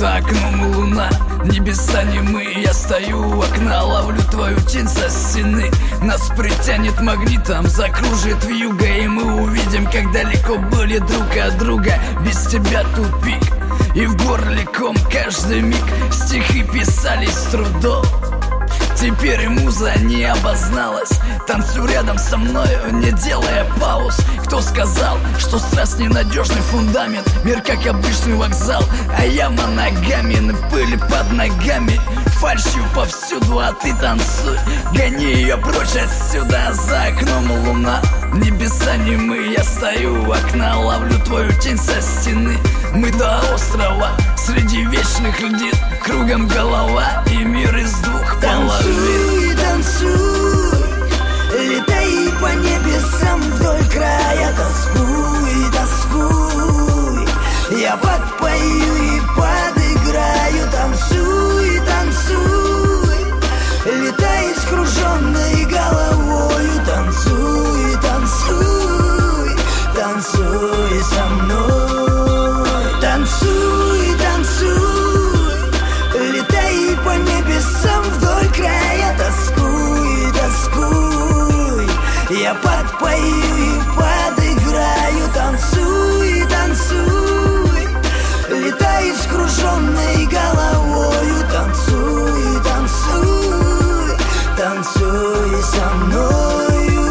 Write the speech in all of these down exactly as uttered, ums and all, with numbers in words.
За окном луна, небеса немые. Я стою у окна, ловлю твою тень со стены. Нас притянет магнитом, закружит вьюга, и мы увидим, как далеко были друг от друга. Без тебя тупик, и в горле ком каждый миг. Стихи писались с трудом, теперь муза не обозналась. Танцуй рядом со мною, не делая пауз. Кто сказал, что страсть ненадежный фундамент? Мир как обычный вокзал, а яма ногами, на пыли под ногами. Фальшью повсюду, а ты танцуй, гони ее прочь отсюда. За окном луна, небеса немые. Я стою у окна, ловлю твою тень со стены. Мы до острова, среди вечных льдин. Кругом голова и мир из двух половин. Танцуй, танцуй, летай по небесам вдоль края. Тоскуй, тоскуй, я подпою и подыграю. Танцуй, танцуй, летай с круженной головою. Танцуй, танцуй, танцуй со мной. Танцуй, танцуй, летай по небесам вдоль края. Тоскуй, тоскуй, я подпою и подыграю. Танцуй, танцуй, летай с круженной головою. Танцуй, танцуй, танцуй со мною.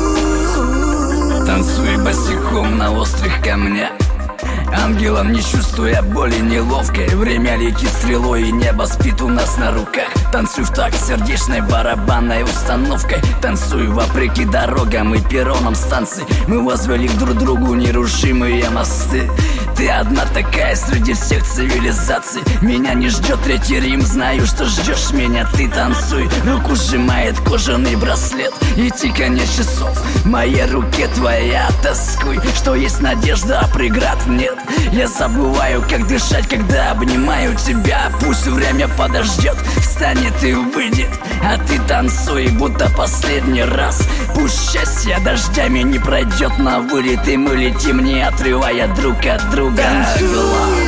Танцуй босиком на острых камнях, ангелом не чувствуя боли неловкой. Время летит стрелой, и небо спит у нас на руках. Танцуй в такт сердечной барабанной установкой. Танцуй вопреки дорогам и перронам станций. Мы возвели друг другу нерушимые мосты. Ты одна такая среди всех цивилизаций. Меня не ждет третий Рим, знаю, что ждешь меня. Ты танцуй, руку сжимает кожаный браслет и тиканье часов в моей руке твоя. Тоскуй, что есть надежда, а преград нет. Я забываю, как дышать, когда обнимаю тебя. Пусть время подождет, встанет и выйдет, а ты танцуй, будто последний раз. Пусть счастье дождями не пройдет на вылет, и мы летим, не отрывая друг от друга Танцуй, глаз.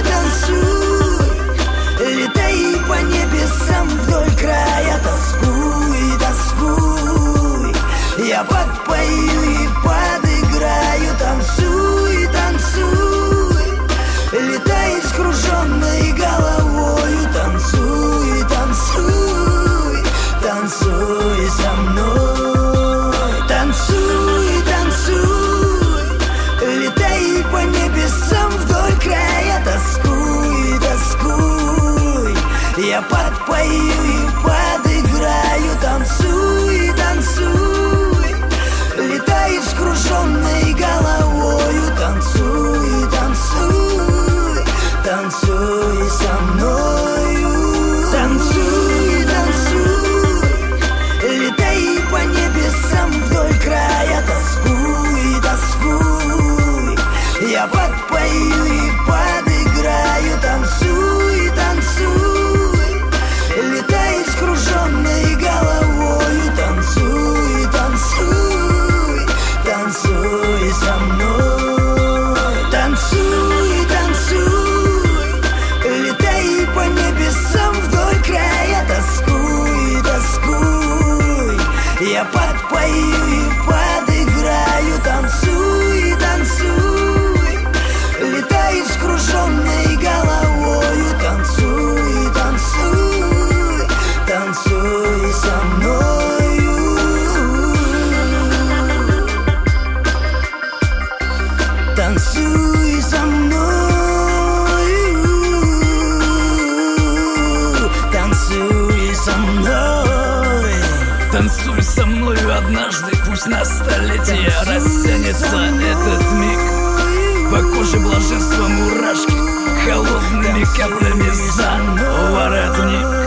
танцуй, летай по небесам вдоль края. Тоскуй, тоскуй, я подпою и подыграю. Танцуй, танцуй, летай с круженной головою. Танцуй, танцуй, танцуй со мной. Танцуй, танцуй, летай по небесам вдоль края. Тоскуй, тоскуй, я подпою и подыграю. Танцуй, танцуй, летай с круженной головою. Танцуй, танцуй, танцуй со мною. Танцуй, танцуй, летай по небесам вдоль края. Тоскуй, тоскуй, я подпою и подыграю. Танцуй, танцуй, летай с круженной головою. Танцуй, танцуй, танцуй со мной. Танцуй, танцуй, летай по небесам вдоль края. Тоскуй, тоскуй, я подпою и подыграю. Танцуй, танцуй, летай с круженной головою. Танцуй, танцуй, танцуй со мною. Танцуй со мною. Танцуй со мной. Танцуй со мною однажды, пусть на столетие растянется этот миг. По коже блаженства мурашки холодными каплями за воротник.